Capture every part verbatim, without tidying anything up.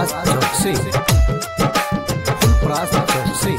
फुलपरास चौक से फुलपरास चौक से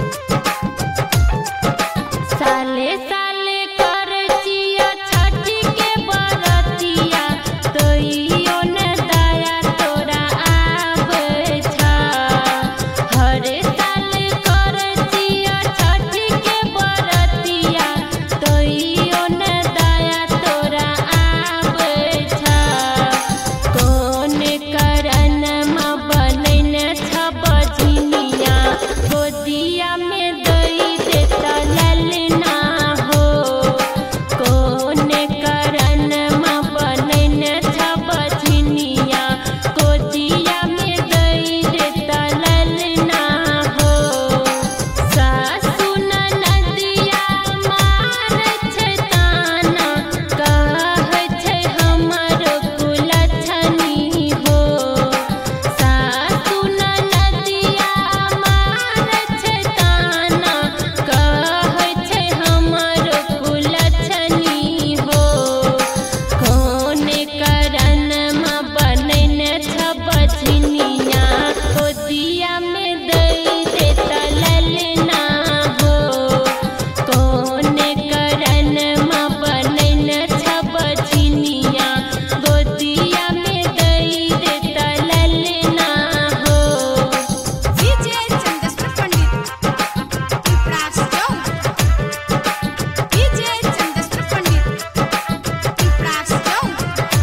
साले साले कर चिया छठी के बरतिया तोइयो न दया तोरा आवे छा। हर साल कर चिया छठी के बरतिया तोइयो न दया तोरा आवे छा। कौन करन म बनैन छ बजनिया गोदिया में दई देता ललना हो। कौन करन म बनैन छ बजनिया गोदिया में दई देता ललना हो। सासु ननदिया मार छै ताना कहै छै हमर कुलछनी हो। सासु ननदिया मार छै ताना कहै छै हमर कुलछनी हो। कौन करन म बनैन छ बजनिया गोदिया में दई देता ललना हो। कौन करन म बनैन छ बजनिया गोदिया में दई देता ललना हो। डीजे चंदेश्वर पंडित फुलपरास चौक। डीजे चंदेश्वर पंडित फुलपरास चौक।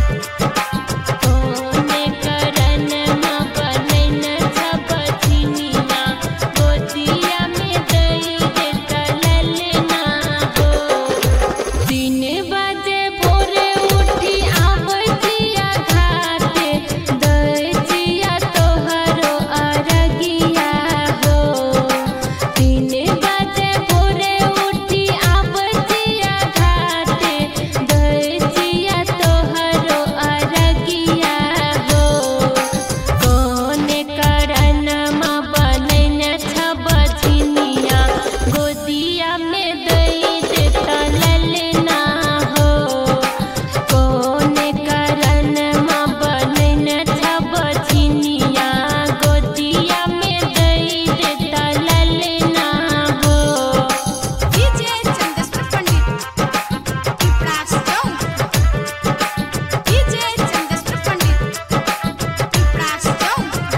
कौन करन म बनैन छ बजनिया गोदिया में दई देता ललना हो। तीन बजे भोरे उठी आबै जिया घाटे दई जिया तोहरो अरगिया हो। तीन बजे भोरे उठी आबै जिया घाटे दई जिया तोहरो अरगिया हो। कौन करन म बनैन छ बजनिया गोदिया में दई देता ललना हो। कौन करन म बनैन छ बजनिया गोदिया में दई देता ललना हो। डीजे चंदेश्वर पंडित फुलपरास चौक। डीजे चंदेश्वर पंडित फुलपरास चौक।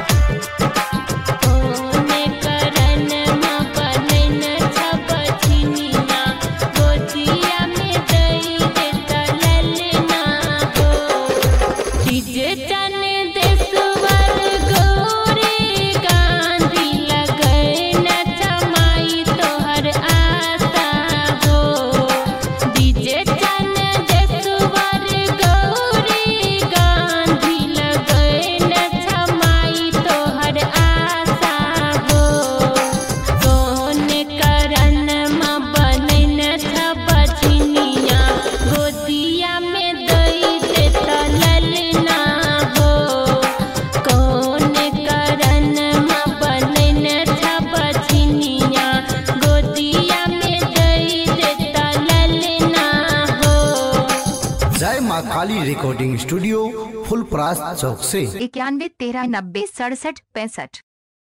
कौन करन म बनैन छ बजनिया गोदिया में दई देता ललना हो। डीजे चंदेश्वर गौरी गांधी लगैन छ माई तोहर आशा हो। डीजे चंदेश्वर गौरी गांधी लगैन छ माई तोहर आशा हो। कौन करन म बनैन छ बजनिया गोदिया में दई देता ललना हो। कौन करन म बनैन छ बजनिया गोदिया में दई देता ललना हो। जय माँ काली रिकॉर्डिंग स्टूडियो फुलपरास चौक से इक्यानवे तेरह नब्बे सड़सठ पैंसठ।